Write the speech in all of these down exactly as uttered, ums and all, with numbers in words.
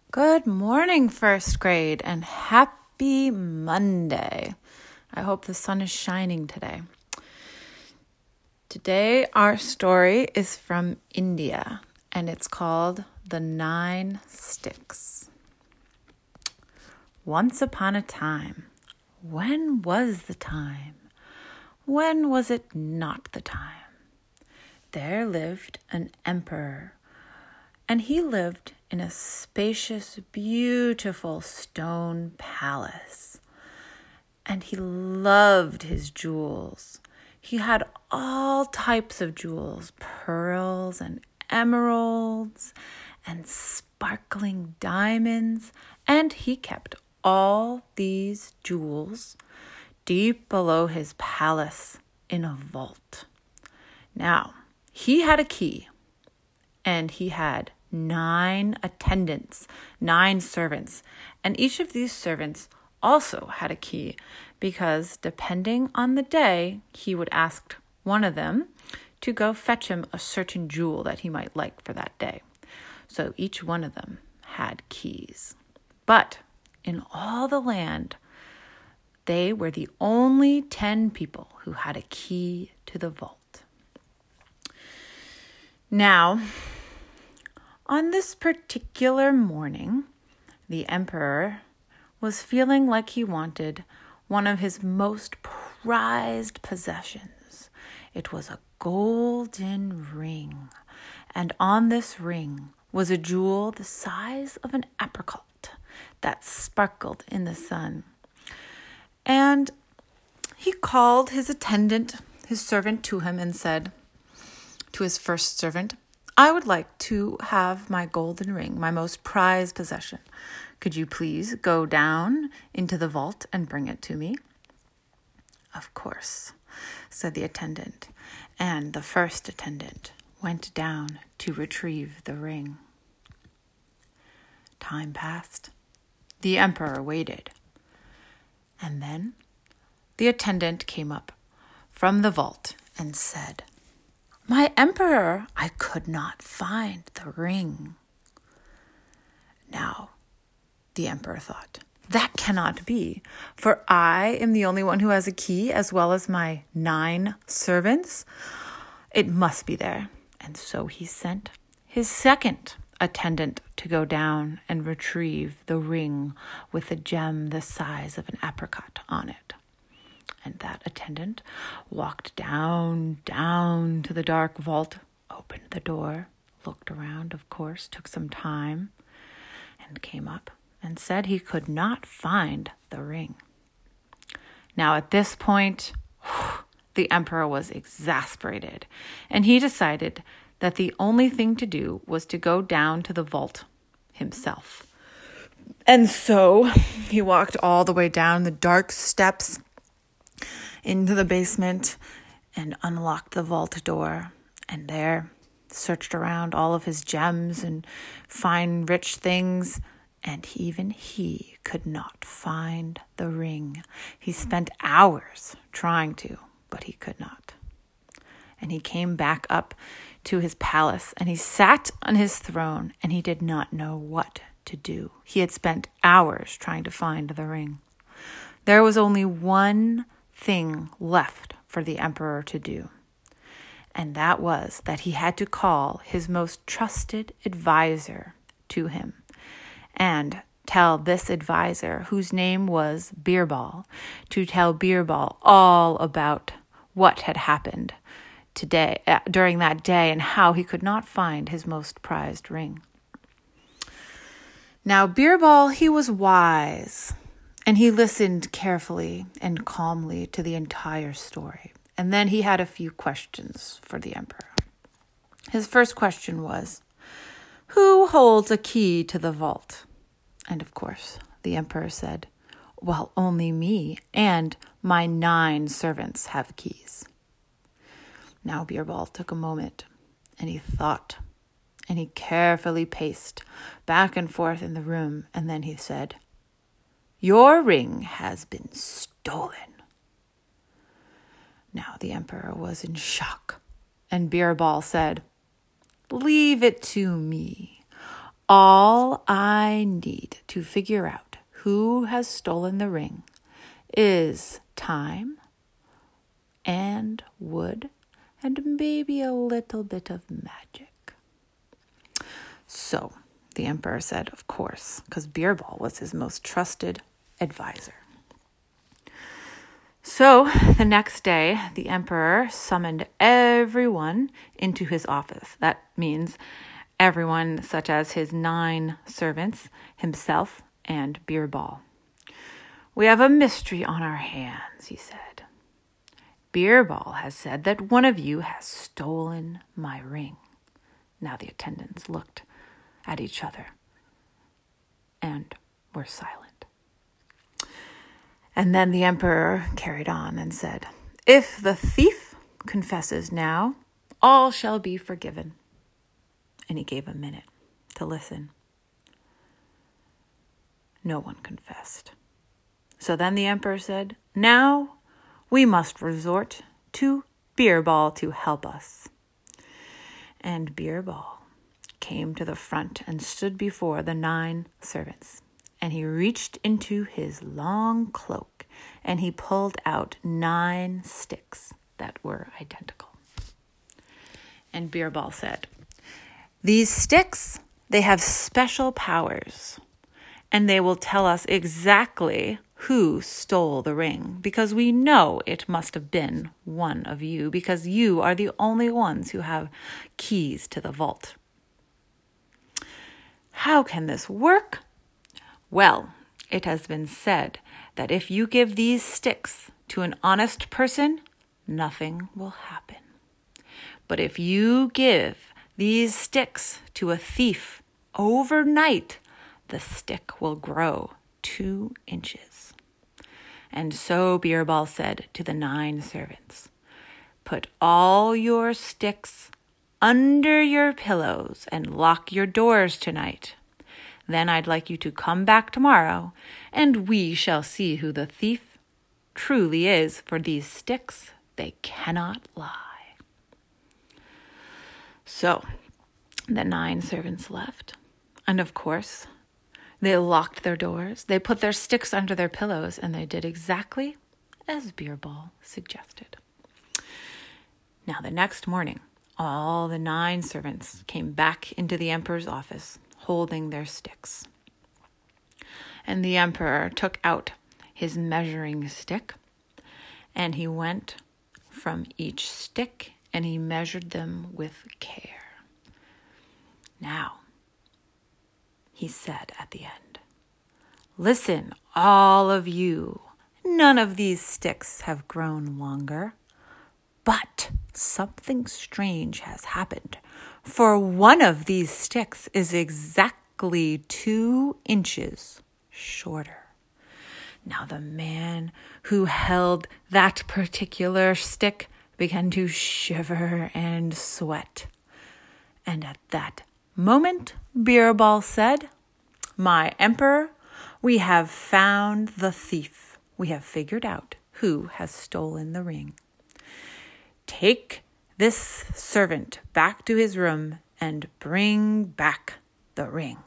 Good morning, first grade, and happy Monday. I hope the sun is shining today. Today, our story is from India, and it's called The Nine Sticks. Once upon a time, when was the time? When was it not the time? There lived an emperor, and he lived in a spacious, beautiful stone palace. And he loved his jewels. He had all types of jewels, pearls and emeralds and sparkling diamonds. And he kept all these jewels deep below his palace in a vault. Now, he had a key, and he had nine attendants, nine servants, and each of these servants also had a key because depending on the day, he would ask one of them to go fetch him a certain jewel that he might like for that day. So each one of them had keys. But in all the land, they were the only ten people who had a key to the vault. Now, on this particular morning, the emperor was feeling like he wanted one of his most prized possessions. It was a golden ring, and on this ring was a jewel the size of an apricot that sparkled in the sun. And he called his attendant, his servant, to him and said to his first servant, I would like to have my golden ring, my most prized possession. Could you please go down into the vault and bring it to me? Of course, said the attendant, and the first attendant went down to retrieve the ring. Time passed. The emperor waited. And then the attendant came up from the vault and said, My emperor, I could not find the ring. Now, the emperor thought, that cannot be, for I am the only one who has a key as well as my nine servants. It must be there. And so he sent his second attendant to go down and retrieve the ring with a gem the size of an apricot on it. And that attendant walked down, down to the dark vault, opened the door, looked around, of course, took some time, and came up and said he could not find the ring. Now, at this point, the emperor was exasperated, and he decided that the only thing to do was to go down to the vault himself. And so he walked all the way down the dark steps into the basement and unlocked the vault door, and there searched around all of his gems and fine rich things, and even he could not find the ring. He spent hours trying to, but he could not. And he came back up to his palace, and he sat on his throne, and he did not know what to do. He had spent hours trying to find the ring. There was only one thing left for the emperor to do, and that was that he had to call his most trusted advisor to him and tell this advisor, whose name was Birbal, to tell Birbal all about what had happened today uh, during that day and how he could not find his most prized ring. Now, Birbal, he was wise, and he listened carefully and calmly to the entire story. And then he had a few questions for the emperor. His first question was, who holds a key to the vault? And of course, the emperor said, well, only me and my nine servants have keys. Now Birbal took a moment, and he thought, and he carefully paced back and forth in the room, and then he said, your ring has been stolen. Now the emperor was in shock, and Birbal said, leave it to me. All I need to figure out who has stolen the ring is time and wood and maybe a little bit of magic. So the emperor said, of course, because Birbal was his most trusted advisor. So the next day, the emperor summoned everyone into his office. That means everyone such as his nine servants, himself, and Birbal. We have a mystery on our hands, he said. Birbal has said that one of you has stolen my ring. Now the attendants looked at each other and were silent. And then the emperor carried on and said, if the thief confesses now, all shall be forgiven. And he gave a minute to listen. No one confessed. So then the emperor said, now we must resort to Birbal to help us. And Birbal came to the front and stood before the nine servants. And he reached into his long cloak and he pulled out nine sticks that were identical. And Birbal said, these sticks, they have special powers, and they will tell us exactly who stole the ring, because we know it must have been one of you, because you are the only ones who have keys to the vault. How can this work? Well, it has been said that if you give these sticks to an honest person, nothing will happen. But if you give these sticks to a thief overnight, the stick will grow two inches. And so Birbal said to the nine servants, put all your sticks under your pillows and lock your doors tonight. Then I'd like you to come back tomorrow, and we shall see who the thief truly is, for these sticks, they cannot lie. So the nine servants left, and of course, they locked their doors, they put their sticks under their pillows, and they did exactly as Birbal suggested. Now the next morning, all the nine servants came back into the emperor's office, holding their sticks. And the emperor took out his measuring stick, and he went from each stick, and he measured them with care. Now, he said at the end, listen, all of you, none of these sticks have grown longer, but something strange has happened. For one of these sticks is exactly two inches shorter. Now the man who held that particular stick began to shiver and sweat. And at that moment, Birbal said, my emperor, we have found the thief. We have figured out who has stolen the ring. Take this servant back to his room and bring back the ring.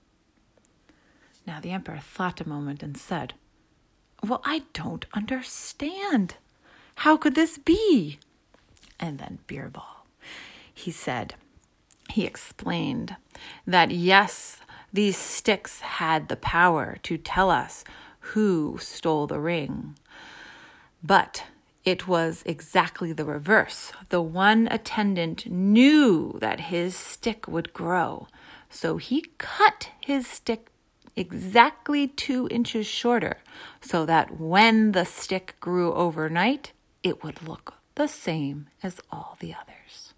Now the emperor thought a moment and said, well, I don't understand. How could this be? And then Birbal, he said, he explained that yes, these sticks had the power to tell us who stole the ring, but it was exactly the reverse. The one attendant knew that his stick would grow, so he cut his stick exactly two inches shorter so that when the stick grew overnight, it would look the same as all the others.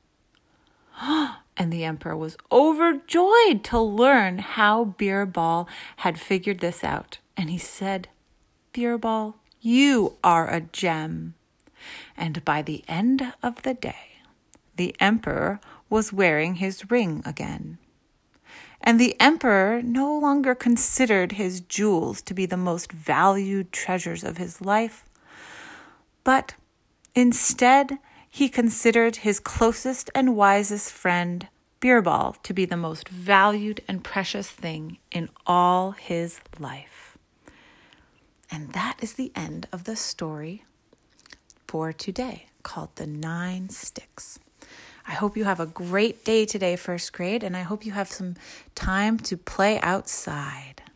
And the emperor was overjoyed to learn how Birbal had figured this out. And he said, Birbal, you are a gem. And by the end of the day, the emperor was wearing his ring again. And the emperor no longer considered his jewels to be the most valued treasures of his life, but instead he considered his closest and wisest friend Birbal to be the most valued and precious thing in all his life. And that is the end of the story for today, called The Nine Sticks. I hope you have a great day today, first grade, and I hope you have some time to play outside.